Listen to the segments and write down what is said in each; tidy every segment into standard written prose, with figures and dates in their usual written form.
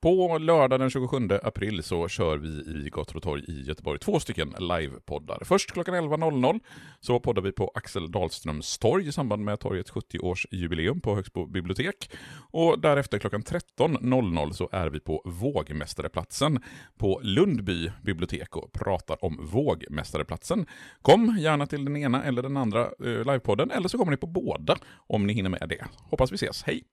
På lördag den 27 april så kör vi i Gator och torg i Göteborg 2 stycken livepoddar. Först klockan 11.00 så poddar vi på Axel Dahlströms torg i samband med torgets 70-årsjubileum på Högsbo bibliotek. Och därefter klockan 13.00 så är vi på Vågmästareplatsen på Lundby bibliotek och pratar om Vågmästareplatsen. Kom gärna till den ena eller den andra livepodden, eller så kommer ni på båda om ni hinner med det. Hoppas vi ses, hej!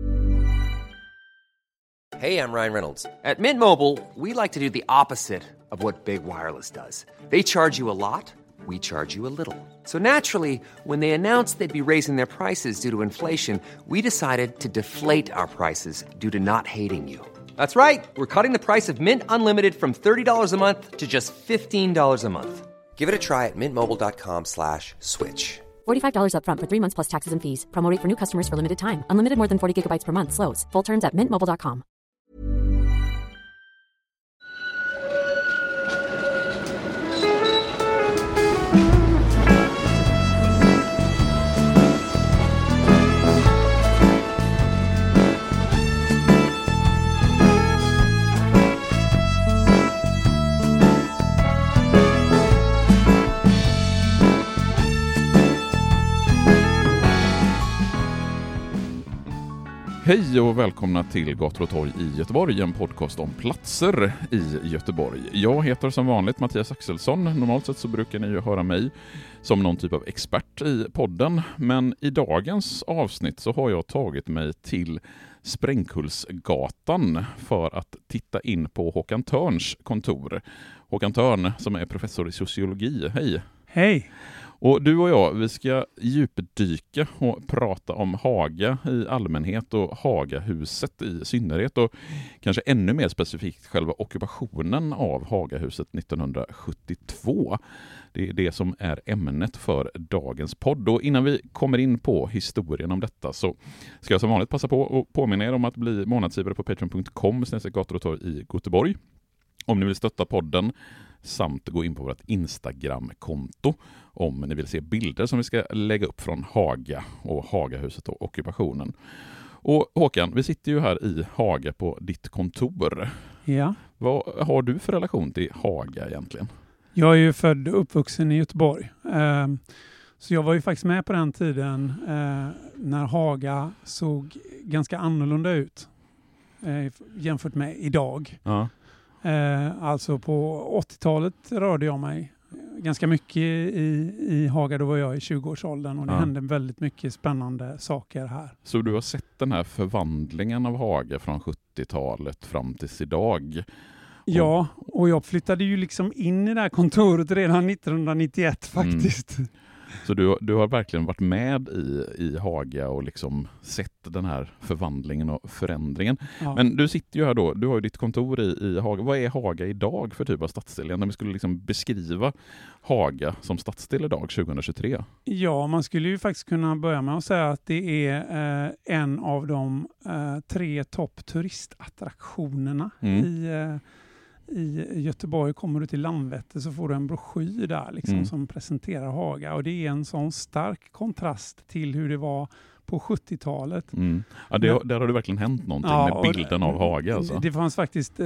Hey, I'm Ryan Reynolds. At Mint Mobile, we like to do the opposite of what Big Wireless does. They charge you a lot, we charge you a little. So naturally, when they announced they'd be raising their prices due to inflation, we decided to deflate our prices due to not hating you. That's right. We're cutting the price of Mint Unlimited from $30 a month to just $15 a month. Give it a try at mintmobile.com/switch. $45 up front for 3 months plus taxes and fees. Promo rate for new customers for limited time. Unlimited more than 40 gigabytes per month. Slows full terms at mintmobile.com. Hej och välkomna till Gator och torg i Göteborg, en podcast om platser i Göteborg. Jag heter som vanligt Mattias Axelsson. Normalt sett så brukar ni ju höra mig som någon typ av expert i podden. Men i dagens avsnitt så har jag tagit mig till Sprängkullsgatan för att titta in på Håkan Törns kontor. Håkan Törn som är professor i sociologi. Hej! Hej! Och du och jag, vi ska djupdyka och prata om Haga i allmänhet och Hagahuset i synnerhet, och kanske ännu mer specifikt själva ockupationen av Hagahuset 1972. Det är det som är ämnet för dagens podd. Och innan vi kommer in på historien om detta så ska jag som vanligt passa på att påminna er om att bli månadsgivare på patreon.com/Gator och torg i Göteborg. Om ni vill stötta podden samt gå in på vårt Instagram-konto om ni vill se bilder som vi ska lägga upp från Haga och Hagahuset och ockupationen. Och Håkan, vi sitter ju här i Haga på ditt kontor. Ja. Vad har du för relation till Haga egentligen? Jag är ju född och uppvuxen i Göteborg. Så jag var ju faktiskt med på den tiden när Haga såg ganska annorlunda ut jämfört med idag. Ja. Alltså på 80-talet rörde jag mig ganska mycket i Haga. Då var jag i 20-årsåldern och det hände väldigt mycket spännande saker här. Så du har sett den här förvandlingen av Haga från 70-talet fram tills idag? Ja, och jag flyttade ju liksom in i det här kontoret redan 1991 faktiskt. Så du har verkligen varit med i Haga och liksom sett den här förvandlingen och förändringen. Ja. Men du sitter ju här då, du har ju ditt kontor i Haga. Vad är Haga idag för typ av stadsdel? När vi skulle liksom beskriva Haga som stadsdel idag 2023. Ja, man skulle ju faktiskt kunna börja med att säga att det är en av de 3 toppturistattraktionerna i Göteborg. Kommer du till Landvetter så får du en broschyr där liksom, som presenterar Haga. Och det är en sån stark kontrast till hur det var på 70-talet. Ja, där har det verkligen hänt någonting med bilden av Haga. Alltså. Det fanns faktiskt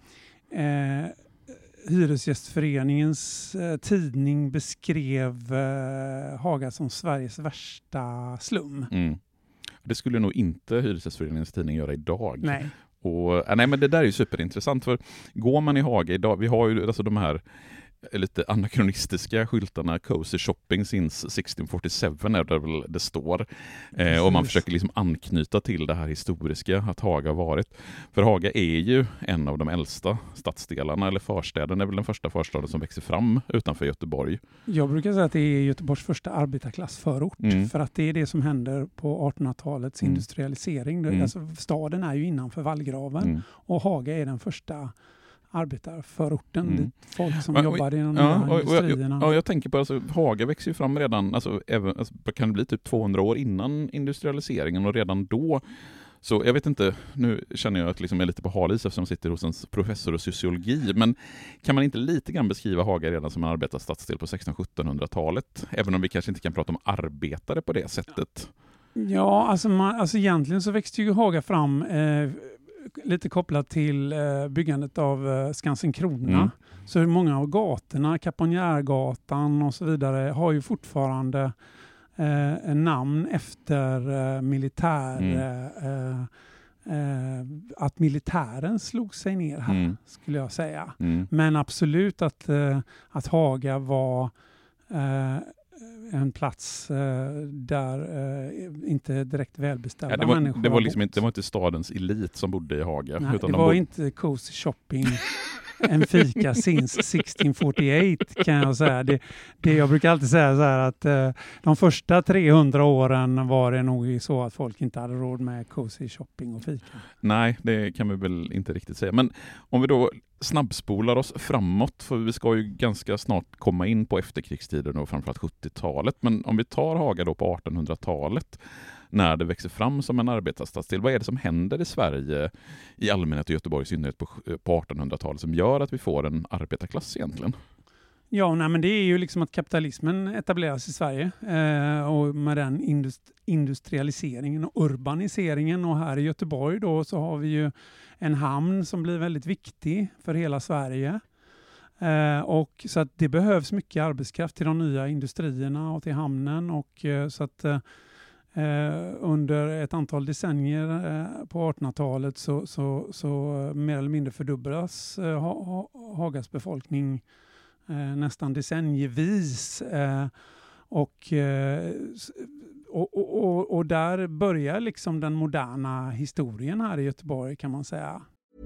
Hyresgästföreningens tidning beskrev Haga som Sveriges värsta slum. Det skulle nog inte Hyresgästföreningens tidning göra idag. Nej. Nej, men det där är ju superintressant, för går man i Haga idag, vi har ju alltså de här lite anakronistiska skyltarna, Cozy Shopping since 1647 är det väl det står. Och man försöker liksom anknyta till det här historiska att Haga har varit. För Haga är ju en av de äldsta stadsdelarna, eller förstäden är väl den första förstaden som växer fram utanför Göteborg. Jag brukar säga att det är Göteborgs första arbetarklassförort, för att det är det som händer på 1800-talets industrialisering. Alltså, staden är ju innanför vallgraven och Haga är den första arbetarförorten, folk som jobbade inom de här industrierna. Jag tänker på, alltså, Haga växer ju fram redan, alltså, kan det bli typ 200 år innan industrialiseringen, och redan då, så jag vet inte, nu känner jag att liksom jag är lite på halis eftersom jag sitter hos en professor i sociologi, men kan man inte lite grann beskriva Haga redan som en arbetarstadsdel på 1600-1700-talet, även om vi kanske inte kan prata om arbetare på det sättet? Ja, alltså egentligen så växte ju Haga fram lite kopplat till byggandet av Skansen Krona. Så många av gatorna, Kaponjärgatan och så vidare, har ju fortfarande namn efter att militären slog sig ner här, skulle jag säga. Men absolut att Haga var en plats där inte direkt välbeställda människor det var liksom inte, det var inte stadens elit som bodde i Haga. Nej, utan det var inte cozy shopping en fika since 1648 kan jag säga. Jag brukar alltid säga så här att de första 300 åren var det nog så att folk inte hade råd med cozy shopping och fika. Nej, det kan vi väl inte riktigt säga. Men om vi då snabbspolar oss framåt, för vi ska ju ganska snart komma in på efterkrigstiden och framförallt 70-talet. Men om vi tar Haga då på 1800-talet, när det växer fram som en arbetarstadsdel. Vad är det som händer i Sverige i allmänhet och Göteborg i synnerhet på 1800-talet som gör att vi får en arbetarklass egentligen? Ja, men det är ju liksom att kapitalismen etableras i Sverige och med den industrialiseringen och urbaniseringen, och här i Göteborg då så har vi ju en hamn som blir väldigt viktig för hela Sverige. Och så att det behövs mycket arbetskraft till de nya industrierna och till hamnen, och så att under ett antal decennier på 1800-talet så mer eller mindre fördubblas Hagas befolkning nästan decennievis. Och där börjar liksom den moderna historien här i Göteborg, kan man säga.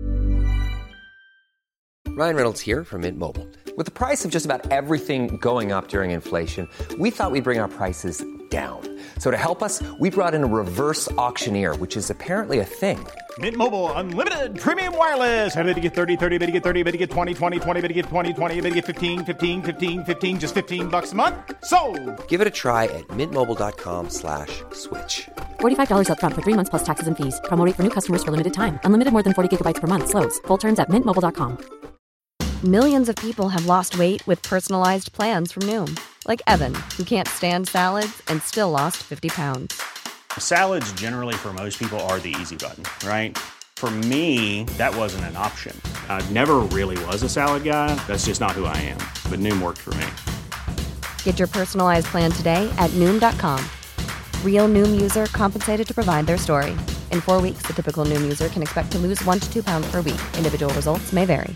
Ryan Reynolds here from Mint Mobile. With the price of just about everything going up during inflation, we thought we'd bring our prices down. So to help us, we brought in a reverse auctioneer, which is apparently a thing. Mint Mobile Unlimited Premium Wireless. How to get 30, 30, bit to get 30, bit to get 20, 20, 20, bit to get 20, 20, bit to get 15, 15, 15, 15, just $15 a month? Sold! Give it a try at mintmobile.com/switch. $45 up front for 3 months plus taxes and fees. Promo rate for new customers for limited time. Unlimited more than 40 gigabytes per month. Slows full terms at mintmobile.com. Millions of people have lost weight with personalized plans from Noom. Like Evan, who can't stand salads and still lost 50 pounds. Salads generally for most people are the easy button, right? For me, that wasn't an option. I never really was a salad guy. That's just not who I am. But Noom worked for me. Get your personalized plan today at Noom.com. Real Noom user compensated to provide their story. In 4 weeks, the typical Noom user can expect to lose 1 to 2 pounds per week. Individual results may vary.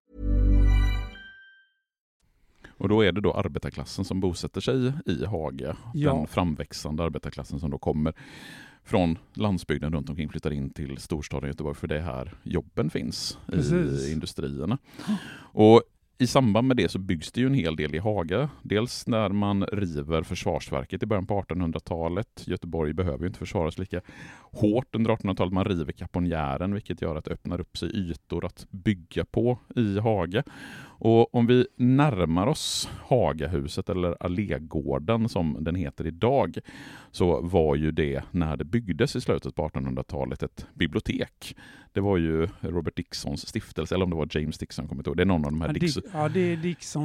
Och då är det då arbetarklassen som bosätter sig i Haga. Ja. Den framväxande arbetarklassen som då kommer från landsbygden runt omkring, flyttar in till storstaden Göteborg, för det är här jobben finns. Precis. I industrierna. Och i samband med det så byggs det ju en hel del i Haga. Dels när man river försvarsverket i början på 1800-talet. Göteborg behöver ju inte försvaras lika hårt under 1800-talet. Man river Kaponjären, vilket gör att det öppnar upp sig ytor att bygga på i Haga. Och om vi närmar oss Hagahuset eller Allégården som den heter idag, så var ju det, när det byggdes i slutet på 1800-talet, ett bibliotek. Det var ju Robert Dicksons stiftelse, eller om det var James Dickson, kommer inte ihåg. Det är någon av de här det är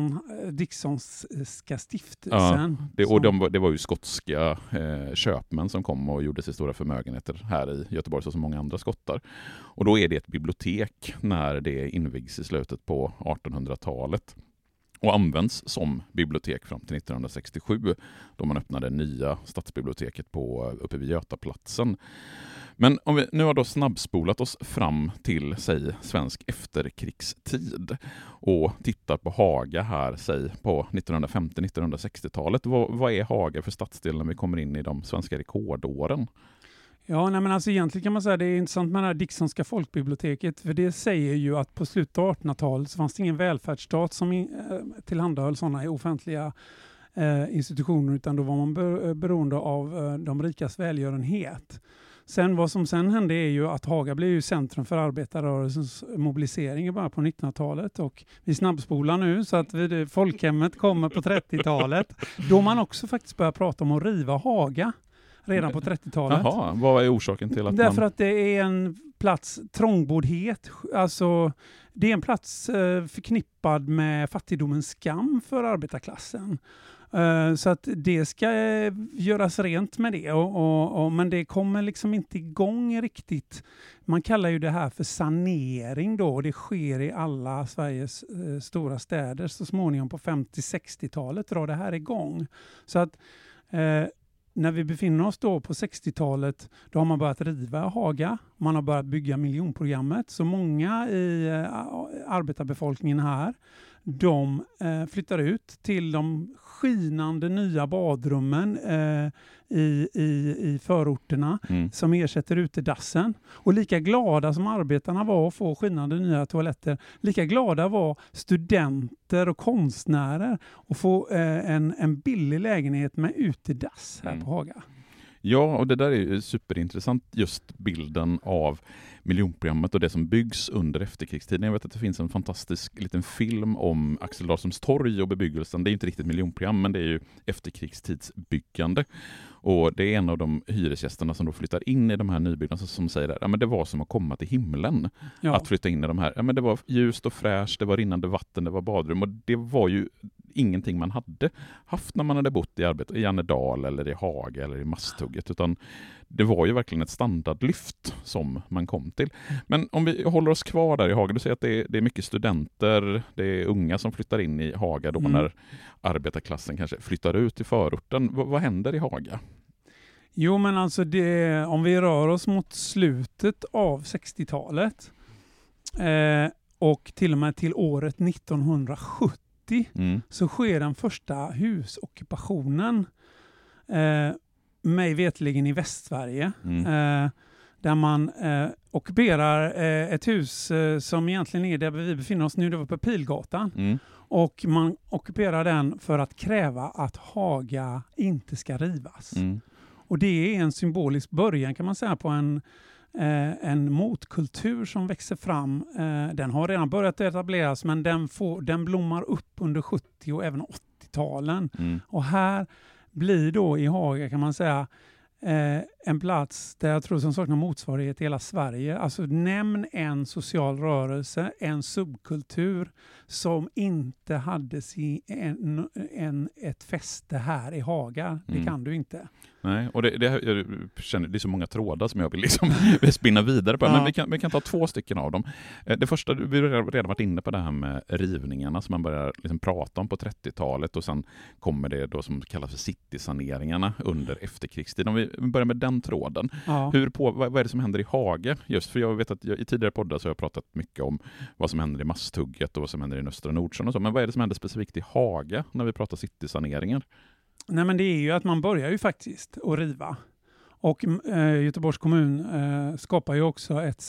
Dicksonska stiftelsen. Ja, det var ju skotska köpmän som kom och gjorde sig stora förmögenheter här i Göteborg, så som många andra skottar. Och då är det ett bibliotek när det invigs i slutet på 1800-talet. Och används som bibliotek fram till 1967, då man öppnade nya stadsbiblioteket uppe vid Götaplatsen. Men om vi nu har då snabbspolat oss fram till, säg, svensk efterkrigstid och tittar på Haga här, säg, på 1950-1960-talet. Vad är Haga för stadsdel när vi kommer in i de svenska rekordåren? Ja, men alltså egentligen kan man säga att det är intressant med det här Dicksonska folkbiblioteket, för det säger ju att på slutet av 1800-talet så fanns det ingen välfärdsstat som tillhandahöll sådana offentliga institutioner, utan då var man beroende av de rikas välgörenhet. Vad som sen hände är ju att Haga blev ju centrum för arbetarrörelsens mobilisering bara på 1900-talet, och vi snabbspolar nu så att folkhemmet kommer på 30-talet, då man också faktiskt börjar prata om att riva Haga redan på 30-talet. Jaha, vad är orsaken till att Därför att det är en plats, trångboddhet, alltså det är en plats förknippad med fattigdomens skam för arbetarklassen. Så att det ska göras rent med det. Men det kommer liksom inte igång riktigt. Man kallar ju det här för sanering då. Det sker i alla Sveriges stora städer. Så småningom på 50-60-talet drar det här igång. Så att när vi befinner oss då på 60-talet, då har man börjat riva Haga. Man har börjat bygga miljonprogrammet. Så många i arbetarbefolkningen här, de flyttar ut till de skinande nya badrummen i förorterna som ersätter utedassen. Och lika glada som arbetarna var att få skinande nya toaletter, lika glada var studenter och konstnärer att få en billig lägenhet med utedass här på Haga. Ja, och det där är ju superintressant, just bilden av miljonprogrammet och det som byggs under efterkrigstiden. Jag vet att det finns en fantastisk liten film om Axel Darlströms torg och bebyggelsen. Det är inte riktigt miljonprogram, men det är ju efterkrigstidsbyggande. Och det är en av de hyresgästerna som då flyttar in i de här nybyggnaderna som säger att men det var som att komma till himlen att flytta in i de här. Men det var ljust och fräscht, det var rinnande vatten, det var badrum, och det var ju ingenting man hade haft när man hade bott i arbete i Annedal eller i Haga eller i Masthugget, utan det var ju verkligen ett standardlyft som man kom till. Men om vi håller oss kvar där i Haga, du säger att det är mycket studenter, det är unga som flyttar in i Haga då när arbetarklassen kanske flyttar ut i förorten. Vad händer i Haga? Jo, men alltså om vi rör oss mot slutet av 60-talet och till och med till året 1970 så sker den första husockupationen mig vetligen i Västsverige. Där man ockuperar ett hus som egentligen är där vi befinner oss nu, det var på Pilgatan. Och man ockuperar den för att kräva att Haga inte ska rivas. Och det är en symbolisk början kan man säga på en motkultur som växer fram. Den har redan börjat etableras, men den blommar upp under 70- och även 80-talen. Och här blir då i Haga kan man säga en plats där jag tror som saknar motsvarighet i hela Sverige. Alltså nämn en social rörelse, en subkultur som inte hade ett fäste här i Haga. Det kan du inte. Nej, och jag känner det är så många trådar som jag vill vill spinna vidare på. Men vi kan ta 2 stycken av dem. Det första, vi har redan varit inne på det här med rivningarna som man börjar liksom prata om på 30-talet, och sen kommer det då som kallas för citysaneringarna under efterkrigstiden. Om vi börjar med den tråden. Vad är det som händer i Haga? Just för jag vet att i tidigare poddar så har jag pratat mycket om vad som händer i Masthugget och vad som händer i Östra Nordsjön och så. Men vad är det som händer specifikt i Haga när vi pratar citysaneringar? Nej, men det är ju att man börjar ju faktiskt att riva. Och Göteborgs kommun skapar ju också ett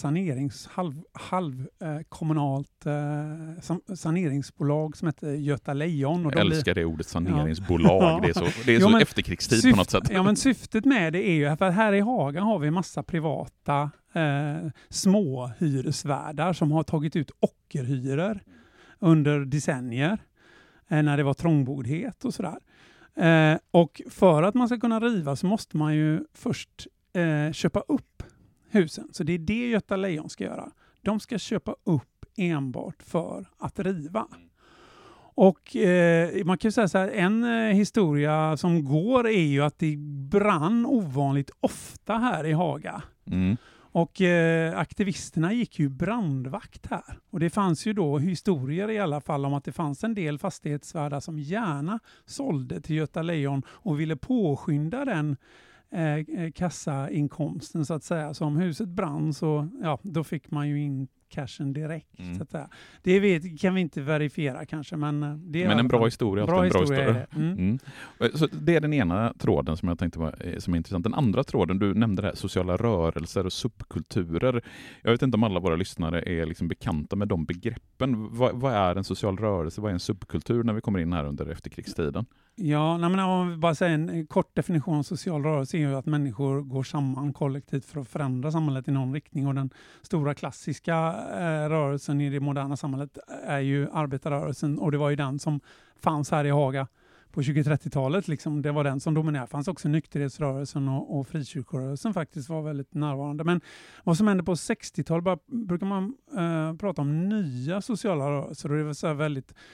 halvkommunalt saneringsbolag som heter Göta Lejon. Och jag älskar det ordet saneringsbolag. Det är så efterkrigstid på något sätt. Ja, men syftet med det är ju att här i Haga har vi en massa privata små hyresvärdar som har tagit ut ockerhyror under decennier när det var trångboddhet och sådär. Och för att man ska kunna riva så måste man ju först köpa upp husen. Så det är det Göta Lejon ska göra. De ska köpa upp enbart för att riva. Och man kan ju säga så här, en historia som går är ju att det brann ovanligt ofta här i Haga. Och aktivisterna gick ju brandvakt här. Och det fanns ju då historier i alla fall om att det fanns en del fastighetsvärdar som gärna sålde till Göta Lejon och ville påskynda den kassainkomsten så att säga. Så om huset brann så då fick man ju in cashen direkt. Så att säga. Det kan vi inte verifiera kanske, men det är en bra historia. Bra historia är det. Så det är den ena tråden som jag tänkte som är intressant. Den andra tråden, du nämnde det här, sociala rörelser och subkulturer. Jag vet inte om alla våra lyssnare är liksom bekanta med de begreppen. Vad är en social rörelse? Vad är en subkultur när vi kommer in här under efterkrigstiden? Ja, men om vi bara säger en kort definition av social rörelse är ju att människor går samman kollektivt för att förändra samhället i någon riktning, och den stora klassiska rörelsen i det moderna samhället är ju arbetarrörelsen, och det var ju den som fanns här i Haga på 20-30-talet. Liksom. Det var den som dominerade. Det fanns också nykterhetsrörelsen och frikyrkorörelsen faktiskt var väldigt närvarande. Men vad som hände på 60-talet brukar man prata om nya sociala rörelser, och det var så här väldigt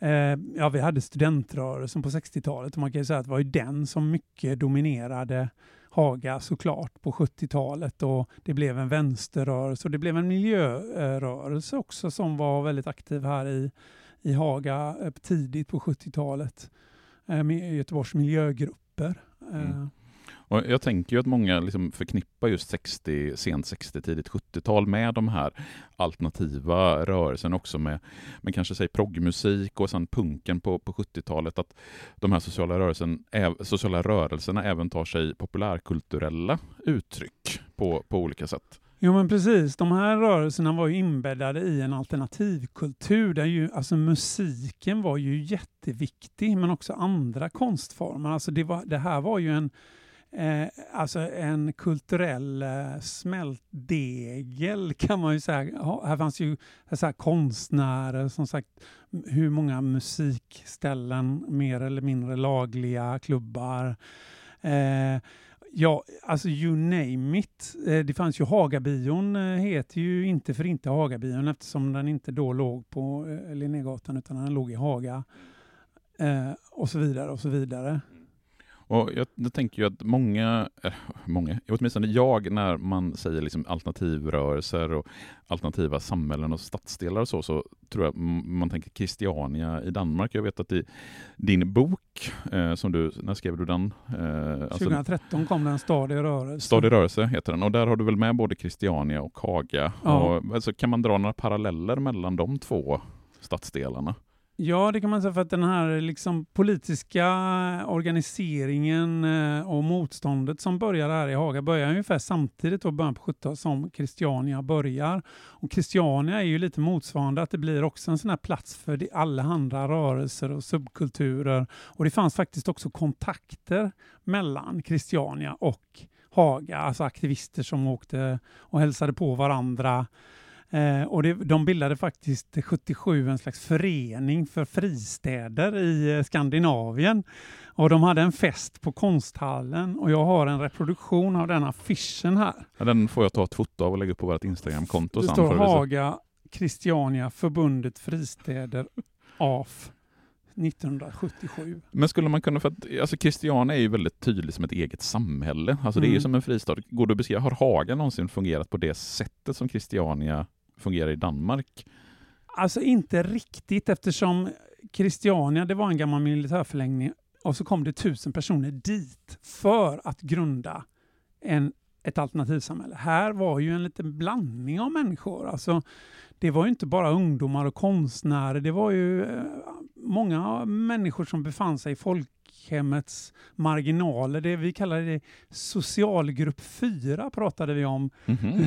vi hade studentrörelsen på 60-talet och man kan ju säga att det var ju den som mycket dominerade Haga såklart på 70-talet, och det blev en vänsterrörelse och det blev en miljörörelse också som var väldigt aktiv här i Haga tidigt på 70-talet med Göteborgs miljögrupper. Och jag tänker ju att många liksom förknippar just sent 60, tidigt 70-tal med de här alternativa rörelserna också med kanske proggmusik och sen punken på 70-talet, att de här sociala rörelserna även tar sig populärkulturella uttryck på olika sätt. Jo men precis, de här rörelserna var ju inbäddade i en alternativkultur där ju, alltså musiken var ju jätteviktig, men också andra konstformer. Alltså det här var ju en kulturell smältdegel kan man ju säga. Här fanns ju konstnärer, som sagt, hur många musikställen, mer eller mindre lagliga klubbar. Alltså you name it. Det fanns ju Hagabion, heter ju inte för inte Hagabion eftersom den inte då låg på Linnégatan utan den låg i Haga. Och så vidare och så vidare. Och jag tänker ju att många, åtminstone jag, när man säger liksom alternativrörelser och alternativa samhällen och stadsdelar och så tror jag man tänker Christiania i Danmark. Jag vet att i din bok, som när skrev du den? 2013 kom den, Stad i rörelse. Stad i rörelse heter den. Och där har du väl med både Christiania och Haga. Ja. Och, alltså, kan man dra några paralleller mellan de två stadsdelarna? Ja, det kan man säga, för att den här liksom politiska organiseringen och motståndet som börjar här i Haga börjar ungefär samtidigt då, början på 70-talet som Christiania börjar. Och Christiania är ju lite motsvarande, att det blir också en sån här plats för alla andra rörelser och subkulturer. Och det fanns faktiskt också kontakter mellan Christiania och Haga, alltså aktivister som åkte och hälsade på varandra. Och de bildade faktiskt 77 en slags förening för fristäder i Skandinavien. Och de hade en fest på Konsthallen och jag har en reproduktion av den affischen här. Ja, den får jag ta ett foto av och lägga upp på vårt Instagram-konto. Det står Haga, Christiania, Förbundet Fristäder, AF. 1977. Men skulle man kunna, för att alltså Christiania är ju väldigt tydligt som ett eget samhälle. Alltså det är ju som en fristad. Går det att beskriva, har Haga någonsin fungerat på det sättet som Christiania fungerar i Danmark? Alltså inte riktigt, eftersom Christiania, det var en gammal militärförlängning och så kom det 1000 personer dit för att grunda ett alternativsamhälle. Här var ju en liten blandning av människor. Alltså, det var ju inte bara ungdomar och konstnärer. Det var ju många människor som befann sig i folkhemmets marginaler. Det vi kallar det socialgrupp 4 pratade vi om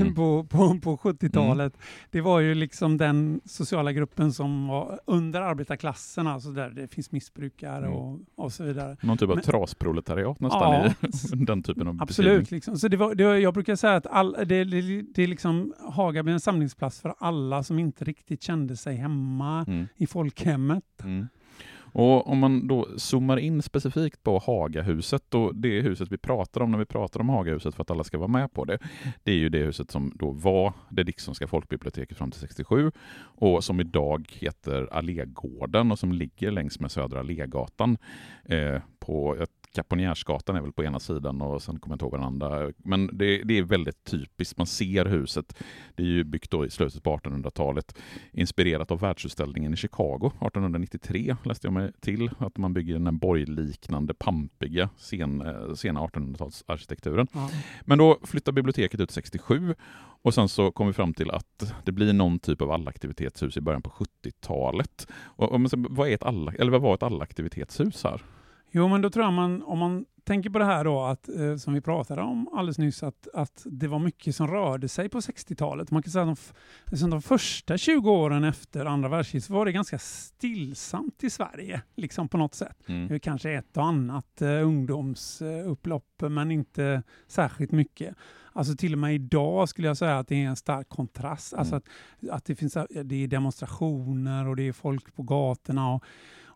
på 70-talet. Det var ju liksom den sociala gruppen som var under arbetarklassen, alltså där det finns missbrukare och så vidare. Någon typ av trasproletariat nästan i den typen av absolut. Liksom. Så jag brukar säga att det är liksom Haga blir en samlingsplats för alla som inte riktigt kände sig hemma i folkhemmet. Och om man då zoomar in specifikt på Hagahuset, och det huset vi pratar om när vi pratar om Hagahuset för att alla ska vara med på det, det är ju det huset som då var det Dicksonska folkbiblioteket fram till 67 och som idag heter Allégården och som ligger längs med Södra Allégatan på Kaponjärsgatan är väl på ena sidan och sen kommer jag inte ihåg varandra. Men det är väldigt typiskt. Man ser huset. Det är ju byggt då i slutet på 1800-talet. Inspirerat av världsutställningen i Chicago 1893 läste jag mig till. Att man bygger den här borgliknande, pampiga sena 1800-talsarkitekturen. Ja. Men då flyttar biblioteket ut 67 och sen så kommer vi fram till att det blir någon typ av allaktivitetshus i början på 70-talet. Och vad var ett allaktivitetshus här? Jo, men då tror jag om man tänker på det här då, att, som vi pratade om alldeles nyss, att det var mycket som rörde sig på 60-talet. Man kan säga att de första 20 åren efter andra världskriget så var det ganska stillsamt i Sverige, liksom på något sätt. Det är kanske ett och annat ungdomsupplopp, men inte särskilt mycket. Alltså till och med idag skulle jag säga att det är en stark kontrast. Alltså att det är demonstrationer och det är folk på gatorna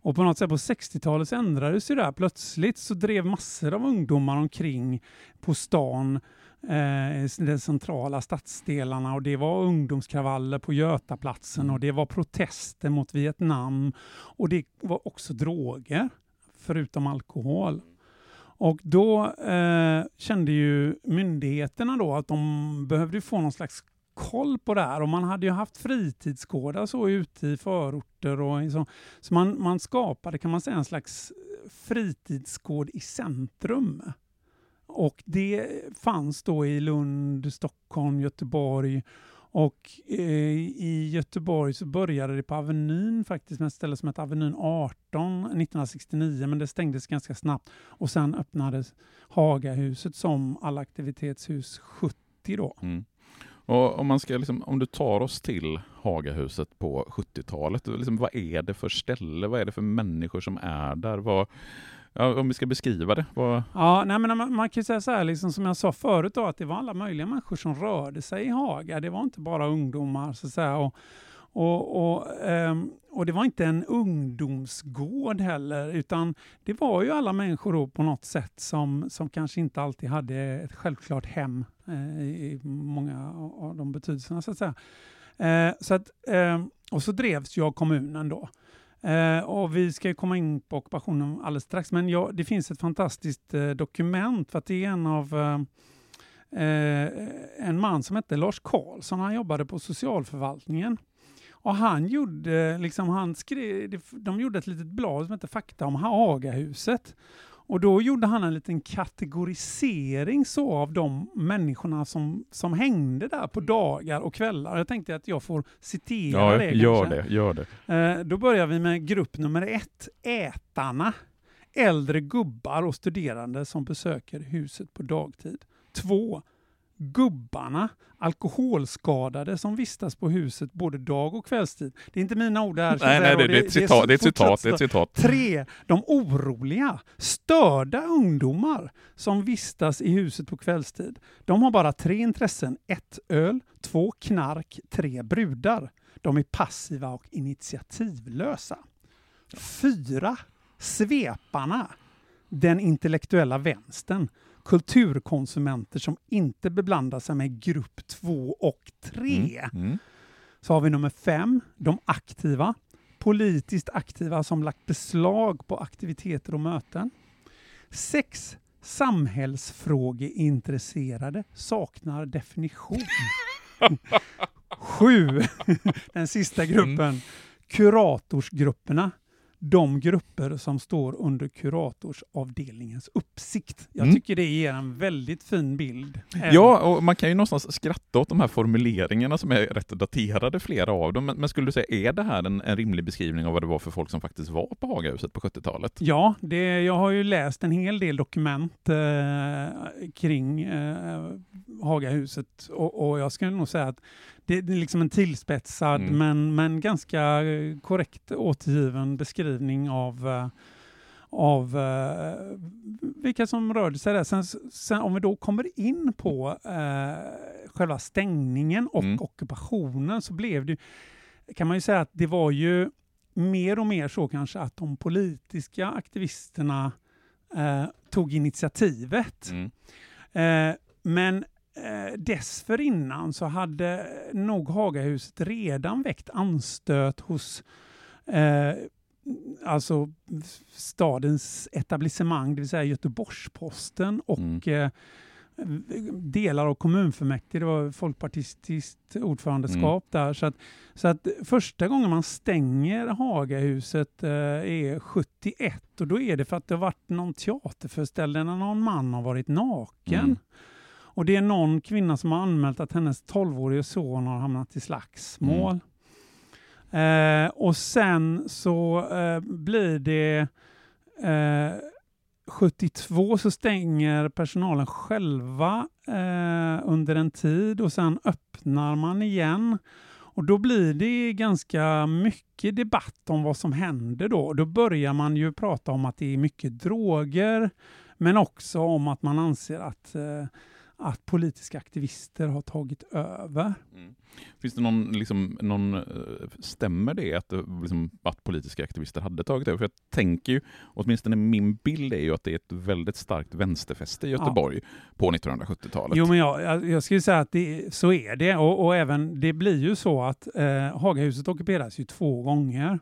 Och på något sätt på 60-talet så ändrades det där. Plötsligt så drev massor av ungdomar omkring på stan, de centrala stadsdelarna, och det var ungdomskravaller på Götaplatsen och det var protester mot Vietnam och det var också droger förutom alkohol. Och då kände ju myndigheterna då att de behövde få någon slags koll på det här, och man hade ju haft fritidsgårdar så ute i förorter och så man skapade, kan man säga, en slags fritidsgård i centrum. Och det fanns då i Lund, Stockholm, Göteborg, och i Göteborg så började det på Avenyn faktiskt, med ett ställe som hette Avenyn 18 1969, men det stängdes ganska snabbt, och sen öppnades Hagahuset som allaktivitetshus 70 då. Mm. Och om man ska om du tar oss till Hagahuset på 70-talet, vad är det för ställe? Vad är det för människor som är där? Om vi ska beskriva det. Ja, nej, men man kan ju säga så här, som jag sa förut då, att det var alla möjliga människor som rörde sig i Haga. Det var inte bara ungdomar så att säga. Och det var inte en ungdomsgård heller, utan det var ju alla människor då på något sätt som kanske inte alltid hade ett självklart hem i många av de betydelserna så att säga. Och så drevs ju av kommunen då. Och vi ska komma in på ockupationen alldeles strax, men det finns ett fantastiskt dokument, för att det är en man som hette Lars Karlsson. Han jobbade på socialförvaltningen. Och han gjorde, de gjorde ett litet blad som heter Fakta om Hagahuset. Och då gjorde han en liten kategorisering så av de människorna som hängde där på dagar och kvällar. Jag tänkte att jag får citera det. Gör det. Då börjar vi med grupp nummer 1. Ätarna. Äldre gubbar och studerande som besöker huset på dagtid. 2. Gubbarna, alkoholskadade som vistas på huset både dag- och kvällstid. Det är inte mina ord här. Nej, det är ett citat. 3. De oroliga, störda ungdomar som vistas i huset på kvällstid. De har bara 3 intressen. 1 öl, 2 knark, 3 brudar. De är passiva och initiativlösa. 4. Sveparna, den intellektuella vänstern. Kulturkonsumenter som inte beblandar sig med grupp 2 och 3. Så har vi nummer 5, de aktiva. Politiskt aktiva som lagt beslag på aktiviteter och möten. 6, samhällsfrågeintresserade saknar definition. 7, den sista gruppen, kuratorsgrupperna. De grupper som står under kuratorsavdelningens uppsikt. Jag tycker det ger en väldigt fin bild. Ja, och man kan ju någonstans skratta åt de här formuleringarna som är rätt daterade, flera av dem. Men skulle du säga, är det här en rimlig beskrivning av vad det var för folk som faktiskt var på Hagahuset på 70-talet? Ja, jag har ju läst en hel del dokument kring Hagahuset. Och jag skulle nog säga att det är liksom en tillspetsad men ganska korrekt återgiven beskrivning av vilka som rörde sig där. Sen om vi då kommer in på själva stängningen och ockupationen, så blev det, kan man ju säga, att det var ju mer och mer så kanske att de politiska aktivisterna tog initiativet. Men dessförinnan så hade nog Hagahuset redan väckt anstöt hos alltså stadens etablissemang, det vill säga Göteborgs-Posten och delar av kommunfullmäktige. Det var folkpartistiskt ordförandeskap där. Så att första gången man stänger Hagahuset är 71, och då är det för att det har varit någon teaterföreställning när någon man har varit naken. Och det är någon kvinna som har anmält att hennes 12-årige son har hamnat i slagsmål. Och sen så blir det 72 så stänger personalen själva under en tid, och sen öppnar man igen. Och då blir det ganska mycket debatt om vad som händer då. Då börjar man ju prata om att det är mycket droger, men också om att man anser att politiska aktivister har tagit över. Finns det stämmer det att politiska aktivister hade tagit över? För jag tänker ju, åtminstone min bild är ju att det är ett väldigt starkt vänsterfäste i Göteborg på 1970-talet. Jo, men jag skulle säga att så är det. Och även, det blir ju så att Hagahuset ockuperas ju 2 gånger.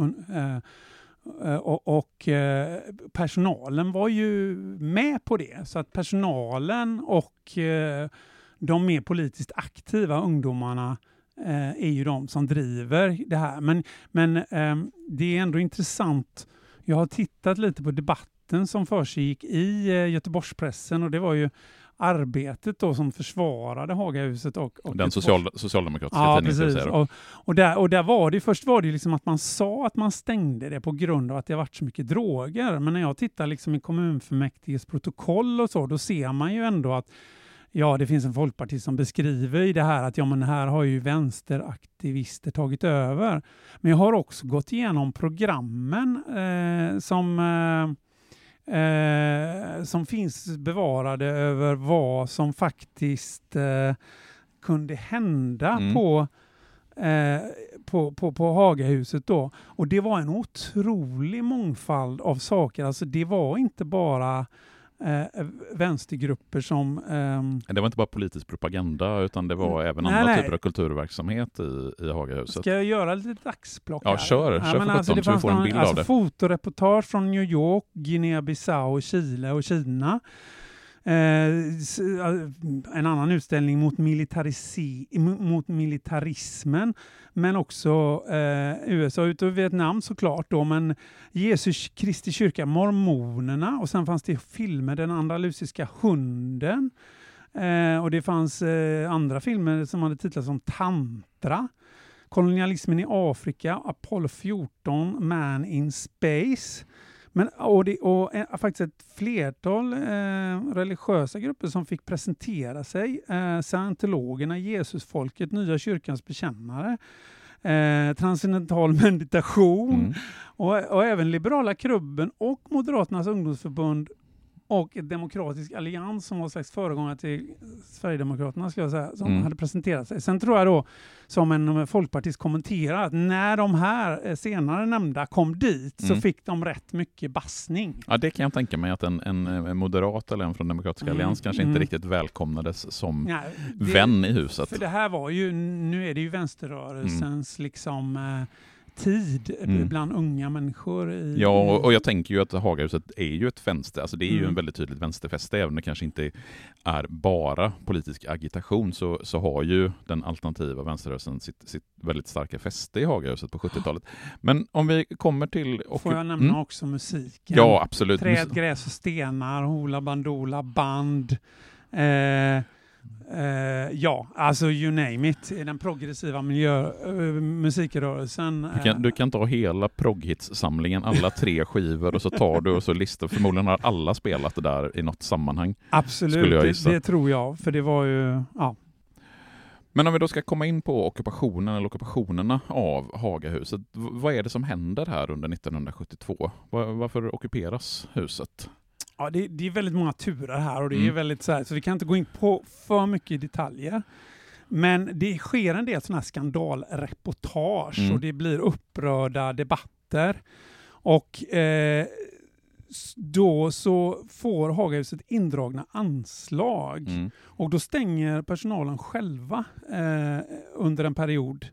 Och personalen var ju med på det. Så att personalen och de mer politiskt aktiva ungdomarna är ju de som driver det här. Men det är ändå intressant. Jag har tittat lite på debatten som försiggick i Göteborgspressen, och det var ju Arbetet då som försvarade Hagahuset och den socialdemokratiska tidningen. Precis. Och där var det först var det liksom att man sa att man stängde det på grund av att det har varit så mycket droger. Men när jag tittar liksom i kommunfullmäktiges protokoll och så, då ser man ju ändå att det finns en folkpartist som beskriver i det här att men här har ju vänsteraktivister tagit över. Men jag har också gått igenom programmen som finns bevarade över vad som faktiskt kunde hända på Hagahuset då. Och det var en otrolig mångfald av saker. Alltså det var inte bara vänstergrupper som... Det var inte bara politisk propaganda, utan det var även andra typer av kulturverksamhet i Hagahuset. Ska jag göra lite dagsplock här? Ja, kör för så vi får en bild av det. Fotoreportage från New York, Guinea-Bissau, Chile och Kina. En annan utställning mot militarismen, men också USA utav Vietnam såklart då, men Jesus Kristi kyrka, mormonerna, och sen fanns det filmer, Den andalusiska hunden, och det fanns andra filmer som hade titlar som Tantra, Kolonialismen i Afrika, Apollo 14, Man in Space. Men, och faktiskt ett flertal religiösa grupper som fick presentera sig. Scientologerna, Jesusfolket, Nya kyrkans bekännare, transcendental meditation och även Liberala klubben och Moderaternas ungdomsförbund och ett demokratisk allians som var slags föregångare till Sverigedemokraterna, ska jag säga, som hade presenterat sig. Sen tror jag då, som en folkpartist kommenterar, att när de här senare nämnda kom dit så fick de rätt mycket bassning. Ja, det kan jag tänka mig att en moderat eller en från Demokratiska allians kanske inte riktigt välkomnades som vän i huset. För det här var ju, nu är det ju vänsterrörelsens liksom... tid bland unga människor. Ja, och jag tänker ju att Hagahuset är ju ett vänster, alltså det är ju en väldigt tydligt vänsterfäste, även om det kanske inte är bara politisk agitation, så har ju den alternativa vänsterrörelsen sitt väldigt starka fäste i Hagahuset på 70-talet. Men om vi kommer till... Får jag nämna också musiken? Ja, absolut. Träd, gräs och stenar, Hoola Bandoola, band... alltså you name it, den progressiva musikrörelsen. Du kan ta hela progghits-samlingen, alla 3 skivor, och så tar du och så listar. Förmodligen har alla spelat det där i något sammanhang. Absolut, det tror jag, för det var ju... Ja. Men om vi då ska komma in på ockupationerna av Hagahuset, vad är det som händer här under 1972? Varför ockuperas huset? Ja, det är väldigt många turer här, och det är väldigt så vi kan inte gå in på för mycket detaljer. Men det sker en del sådana här skandalreportage och det blir upprörda debatter. Och då så får Hagahuset indragna anslag. Och då stänger personalen själva under en period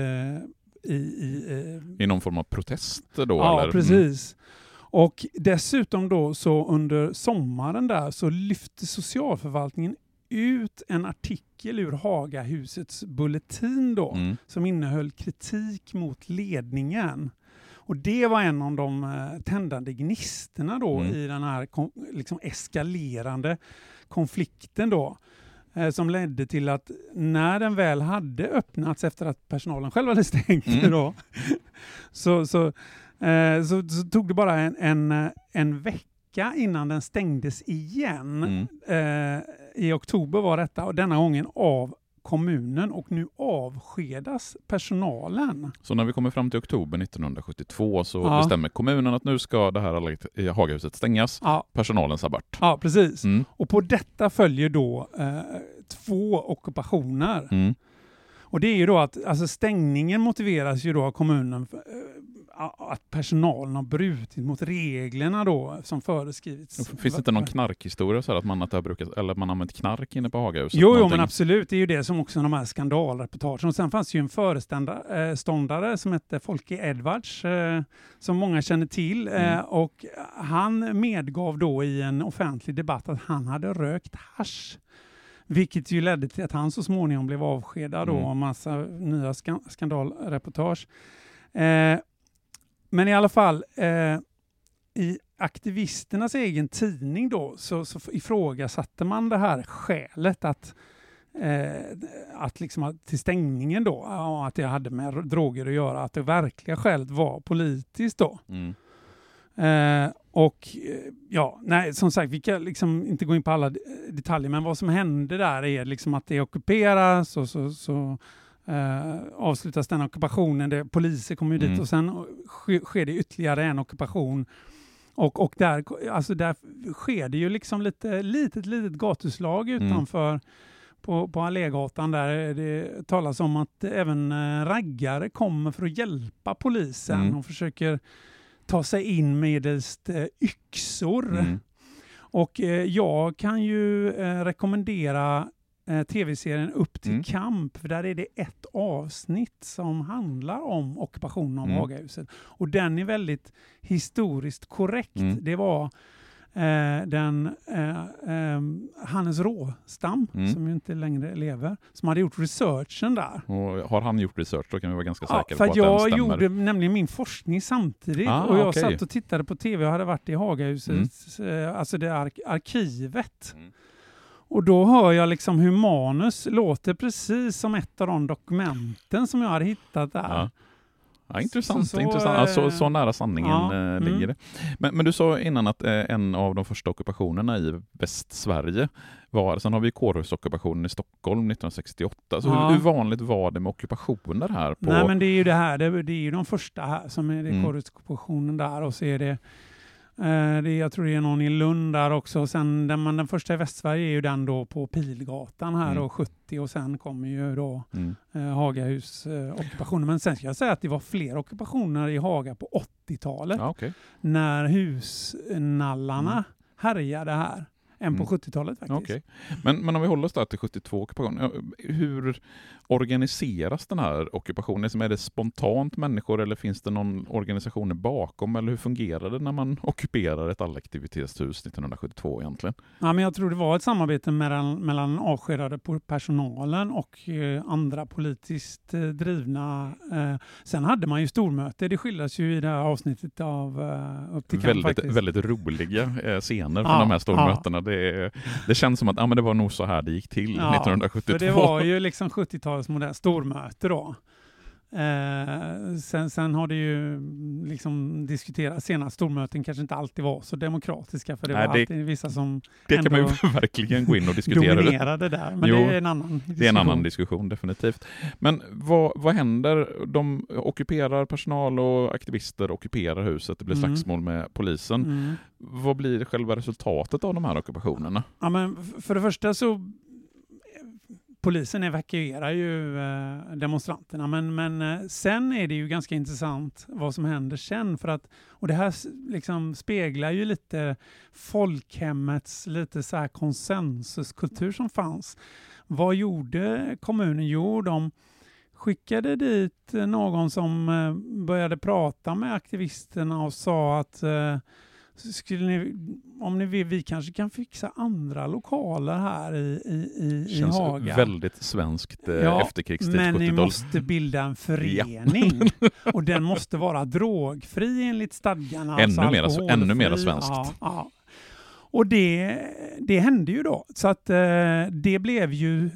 i någon form av protest då? Ja, eller? Precis. Och dessutom då så under sommaren där så lyfte socialförvaltningen ut en artikel ur Hagahusets bulletin då som innehöll kritik mot ledningen. Och det var en av de tändande gnisterna då i den här liksom eskalerande konflikten då, som ledde till att när den väl hade öppnats efter att personalen själv hade stängt då, så tog det bara en vecka innan den stängdes igen. I oktober var detta, och denna gången av kommunen och nu avskedas personalen. Så när vi kommer fram till oktober 1972 så bestämmer kommunen att nu ska det här Hagahuset stängas. Ja. Personalen sa bort. Ja, precis. Och på detta följer då 2 ockupationer. Och det är ju då att alltså stängningen motiveras ju då av kommunen att personalen har brutit mot reglerna då som föreskrivits. Finns det inte någon knarkhistoria så här att man använt knark inne på Hagahuset? Jo, men absolut. Det är ju det som också de här skandalreportagen. Och sen fanns ju en föreståndare som hette Folke Edwards som många känner till. Och han medgav då i en offentlig debatt att han hade rökt hasch. Vilket ju ledde till att han så småningom blev avskedad och en massa nya skandalreportage. Men i alla fall, i aktivisternas egen tidning då så ifrågasatte man det här skälet att liksom till stängningen då, att det hade med droger att göra, att det verkliga skälet var politiskt då. Och ja, nej, som sagt, vi kan liksom inte gå in på alla detaljer, men vad som hände där är liksom att det ockuperas och så avslutas den ockupationen, poliser kommer ju dit och sen sker det ytterligare en ockupation och där sker det ju liksom litet gatuslag utanför på Allégatan där det talas om att även raggare kommer för att hjälpa polisen och försöker ta sig in medelst yxor. Och jag kan ju rekommendera tv-serien Upp till kamp, för där är det ett avsnitt som handlar om ockupationen av Hagahuset. Och den är väldigt historiskt korrekt. Det var Hannes Råstam, som ju inte längre lever, som hade gjort researchen där. Och har han gjort research, då kan vi vara ganska säkra på att den stämmer. Jag gjorde nämligen min forskning samtidigt och jag satt och tittade på tv och hade varit i Hagahuset, alltså det arkivet. Och då hör jag liksom hur manus låter precis som ett av de dokumenten som jag hade hittat där. Ja, intressant. Så nära sanningen ligger det. Men du sa innan att en av de första ockupationerna i Västsverige var, sen har vi kårhusockupationen i Stockholm 1968. Så hur vanligt var det med ockupationer här? Nej, men det är ju det här. Det är ju de första här som är det kårhusockupationen där, och så är det jag tror det är någon i Lund där också. Och sen den första i Västsverige är ju den då på Pilgatan här och 70, och sen kommer ju då Hagahus-ockupationen. Men sen ska jag säga att det var fler ockupationer i Haga på 80-talet när husnallarna härjade här än på 70-talet faktiskt. Okay. Men om vi håller oss där till 72 ockupationen, hur organiseras den här ockupationen? Är det spontant människor eller finns det någon organisation bakom? Eller hur fungerar det när man ockuperar ett allaktivitetshus 1972 egentligen? Ja, men jag tror det var ett samarbete mellan avskedade personalen och andra politiskt drivna. Sen hade man ju stormöte. Det skildras ju i det här avsnittet av Upp till kamp faktiskt. Väldigt roliga scener från de här stormötena. Det känns som att men det var nog så här det gick till 1972. För det var ju liksom 70-talets modell stormöte då. Sen har det ju liksom diskuterats senast. Stormöten kanske inte alltid var så demokratiska, för det var alltid vissa som det kan man ju verkligen gå in och diskutera. Dominerade där, men det är en annan diskussion. Det är en annan diskussion, definitivt. Men vad händer? De ockuperar, personal och aktivister ockuperar huset. Det blir slagsmål med polisen. Vad blir själva resultatet av de här ockupationerna? Ja, men för det första så polisen evakuerar ju demonstranterna, men sen är det ju ganska intressant vad som händer sen, för att, och det här liksom speglar ju lite folkhemmets lite så här konsensuskultur som fanns. Vad gjorde kommunen? Jo, de skickade dit någon som började prata med aktivisterna och sa att om ni vill, vi kanske kan fixa andra lokaler här i Haga. Känns väldigt svenskt efterkrigstid. Men ni måste bilda en förening. Och den måste vara drogfri enligt stadgarna. Ännu mer svenskt. Ja. Och det hände ju då. Så att det blev ju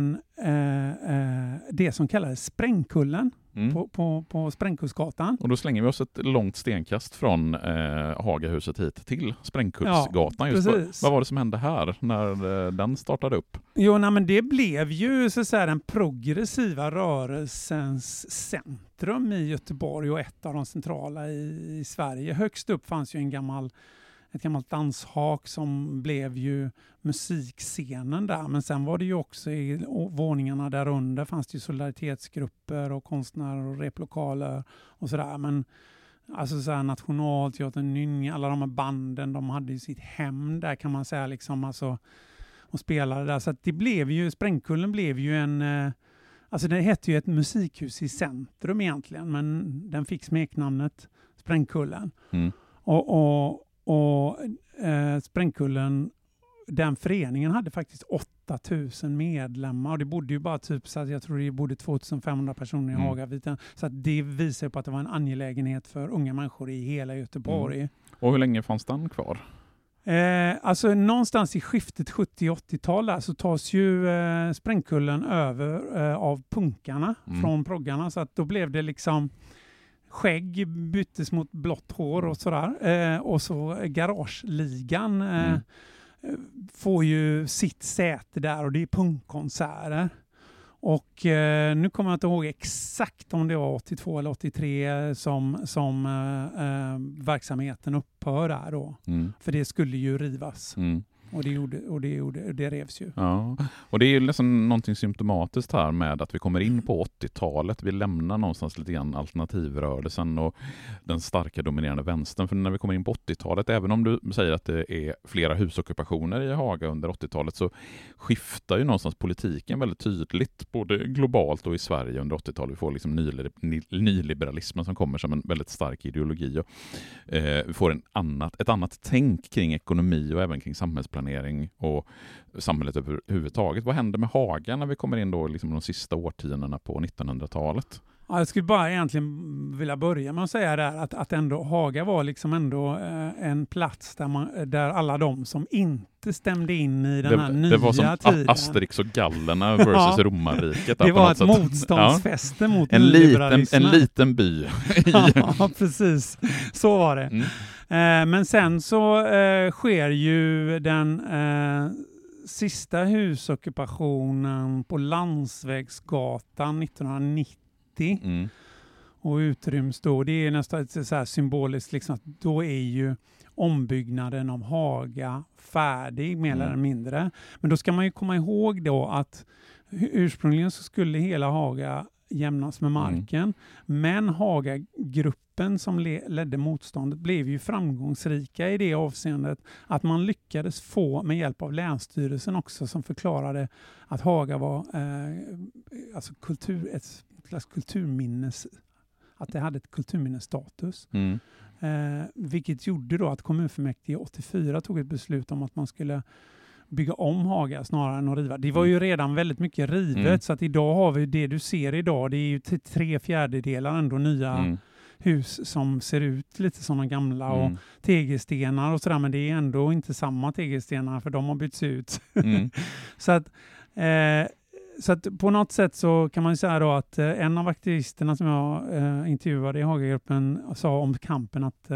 det som kallades Sprängkullen på Sprängkullsgatan. Och då slänger vi oss ett långt stenkast från Hagahuset hit till Sprängkullsgatan. Vad var det som hände här när den startade upp? Jo, men det blev ju så att säga den progressiva rörelsens centrum i Göteborg och ett av de centrala i Sverige. Högst upp fanns ju ett gammalt danshak som blev ju musikscenen där. Men sen var det ju också i våningarna där under fanns det ju solidaritetsgrupper och konstnärer och replokaler och sådär. Men alltså såhär Nationalteatern, Nynja, alla de här banden, de hade ju sitt hem där kan man säga liksom, alltså, och spelade där. Så att det blev ju, Sprängkullen blev ju alltså det hette ju ett musikhus i centrum egentligen, men den fick smeknamnet Sprängkullen. Och Sprängkullen, den föreningen hade faktiskt 8000 medlemmar och det bodde ju bara typ så att jag tror det bodde 2500 personer i Hagaviten. Så att det visar på att det var en angelägenhet för unga människor i hela Göteborg. Och hur länge fanns den kvar? Alltså någonstans i skiftet 70-80-tal där så tas ju Sprängkullen över av punkarna från proggarna, så att då blev det liksom skägg byttes mot blått hår och sådär. Och så Garageligan får ju sitt säte där och det är punkkonserter. Och nu kommer jag inte ihåg exakt om det var 82 eller 83 som verksamheten upphör där då. För det skulle ju rivas. Och det revs ju. Ja, och det är ju liksom någonting symptomatiskt här med att vi kommer in på 80-talet. Vi lämnar någonstans lite grann alternativrörelsen och den starka dominerande vänstern. För när vi kommer in på 80-talet, även om du säger att det är flera husockupationer i Haga under 80-talet, så skiftar ju någonstans politiken väldigt tydligt, både globalt och i Sverige under 80-talet. Vi får liksom nyliberalismen som kommer som en väldigt stark ideologi. Och, vi får ett annat tänk kring ekonomi och även kring samhällsplanering och samhället överhuvudtaget. Vad händer med Haga när vi kommer in då liksom de sista årtiondena på 1900-talet? Ja, jag skulle bara egentligen vilja börja med att säga där att ändå Haga var liksom ändå en plats där alla de som inte stämde in i den här nya tiden. Det var som Asterix och gallerna versus romarriket. Det var ett motståndsfäste mot nyliberalismen. En liten by. Ja, precis. Så var det. Men sen så sker ju den sista husockupationen på Landsvägsgatan 1990. Och utryms då. Det är nästan så här symboliskt liksom, att då är ju ombyggnaden av Haga färdig mer eller mindre. Men då ska man ju komma ihåg då att ursprungligen så skulle hela Haga jämnas med marken. Men Haga-gruppen som ledde motståndet blev ju framgångsrika i det avseendet att man lyckades få med hjälp av Länsstyrelsen också, som förklarade att Haga var alltså ett slags kulturminnes, att det hade ett kulturminnesstatus. Vilket gjorde då att kommunfullmäktige 84 tog ett beslut om att man skulle bygga om Haga snarare än att riva. Det var ju redan väldigt mycket rivet, så att idag har vi det du ser idag, det är ju till 3/4 ändå nya hus som ser ut lite som de gamla och tegelstenar och sådär, men det är ändå inte samma tegelstenar för de har bytts ut. Så att på något sätt så kan man ju säga då att en av aktivisterna som jag intervjuade i Hagagruppen sa om kampen att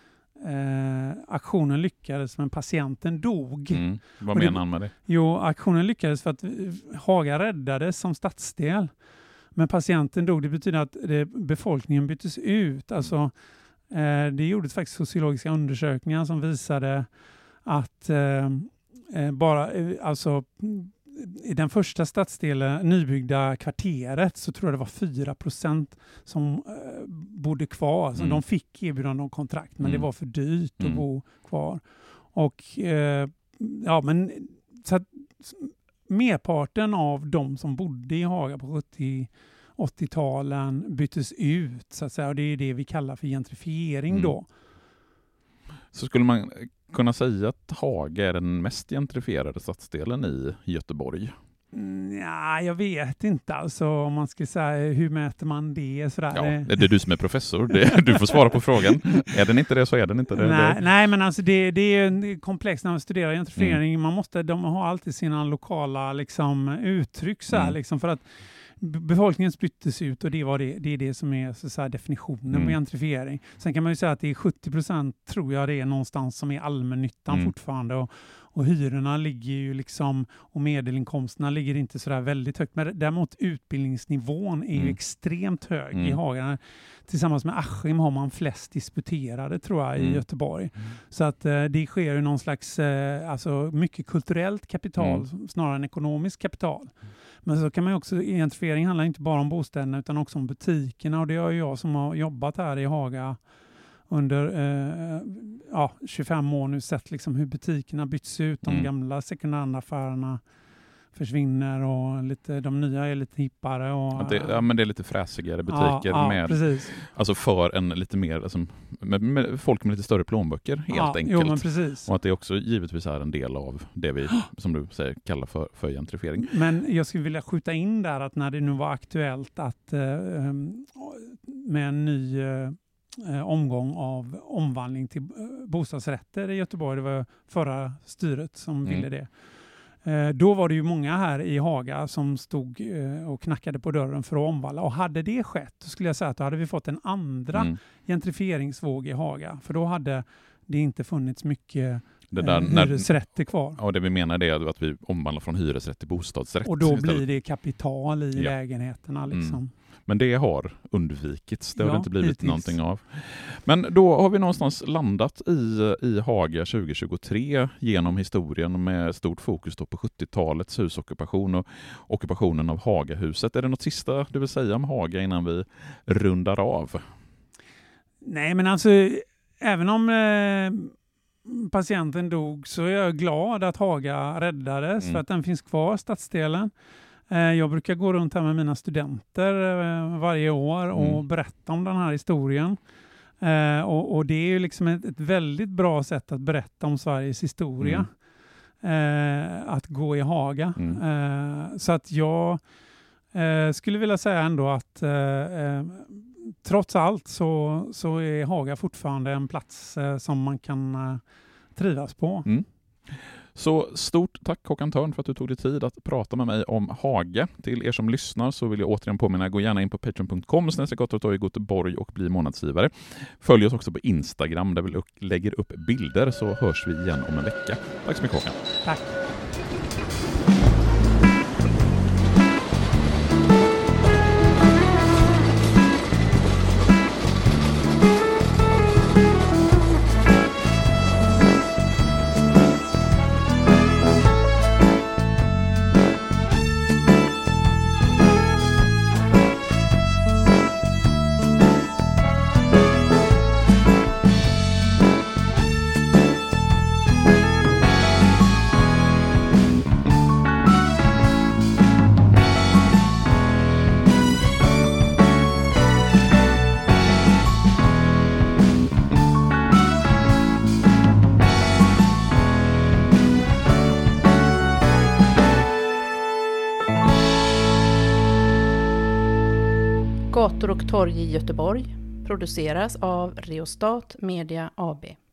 aktionen lyckades men patienten dog. Vad menar han med det? Jo, aktionen lyckades för att Haga räddades som stadsdel. Men patienten dog. Det betyder att befolkningen byttes ut. Alltså, det gjordes faktiskt sociologiska undersökningar som visade att i den första stadsdelen, nybyggda kvarteret, så tror jag det var 4% som bodde kvar. Alltså, de fick erbjudande om kontrakt, men det var för dyrt att bo kvar. Och men så att merparten av de som bodde i Haga på 70-80-talen byttes ut, så att säga, och det är det vi kallar för gentrifiering då. Så skulle man kunna säga att Haga är den mest gentrifierade stadsdelen i Göteborg? Ja, jag vet inte alltså om man ska säga hur mäter man det sådär. Ja, det är du som är professor. Du får svara på frågan. Är den inte det så är den inte det. Nej, men alltså det är komplext när man studerar gentrifiering. De har alltid sina lokala liksom, uttryck så här, liksom, för att befolkningen splittas ut och det är det som är så här, definitionen på gentrifiering. Sen kan man ju säga att det är 70% tror jag det är någonstans som är allmännyttan fortfarande och hyrorna ligger ju liksom och medelinkomsterna ligger inte så där väldigt högt. Men däremot utbildningsnivån är ju extremt hög i Haga. Tillsammans med Askim har man flest disputerade tror jag i Göteborg. Så att det sker ju någon slags alltså mycket kulturellt kapital snarare än ekonomiskt kapital. Men så kan man ju också, gentrifiering handlar inte bara om bostäderna utan också om butikerna och det är ju jag som har jobbat här i Haga under 25 år nu sett liksom hur butikerna byts ut, de gamla sekundäraffärerna försvinner och de nya är lite hippare. Och, men det är lite fräsigare butiker med, precis. Alltså för en lite mer, alltså, med folk med lite större plånböcker helt enkelt. Jo, men precis. Och att det också givetvis är en del av det vi, som du säger, kallar för gentrifiering. Men jag skulle vilja skjuta in där att när det nu var aktuellt att med en ny omgång av omvandling till bostadsrätter i Göteborg, det var förra styret som ville det. Då var det ju många här i Haga som stod och knackade på dörren för att omvandla. Och hade det skett, då skulle jag säga att då hade vi fått en andra gentrifieringsvåg i Haga. För då hade det inte funnits mycket hyresrätter kvar. Och det vi menar är att vi omvandlar från hyresrätt till bostadsrätt. Och då blir det kapital i lägenheterna liksom. Men det har undvikits. Det har det inte blivit någonting av. Men då har vi någonstans landat i Haga 2023 genom historien med stort fokus då på 70-talets husockupation och ockupationen av Hagahuset. Är det något sista du vill säga om Haga innan vi rundar av? Nej, men alltså även om patienten dog så är jag glad att Haga räddades för att den finns kvar, stadsdelen. Jag brukar gå runt här med mina studenter varje år och berätta om den här historien. Och det är ju liksom ett väldigt bra sätt att berätta om Sveriges historia. Att gå i Haga. Så att jag skulle vilja säga ändå att trots allt så är Haga fortfarande en plats som man kan trivas på. Så stort tack Håkan Törn för att du tog dig tid att prata med mig om Haga. Till er som lyssnar så vill jag återigen påminna, gå gärna in på patreon.com/Göteborg och bli månadsgivare. Följ oss också på Instagram där vi lägger upp bilder, så hörs vi igen om en vecka. Tack så mycket Håkan. Tack. Gator och torg i Göteborg produceras av Reostat Media AB.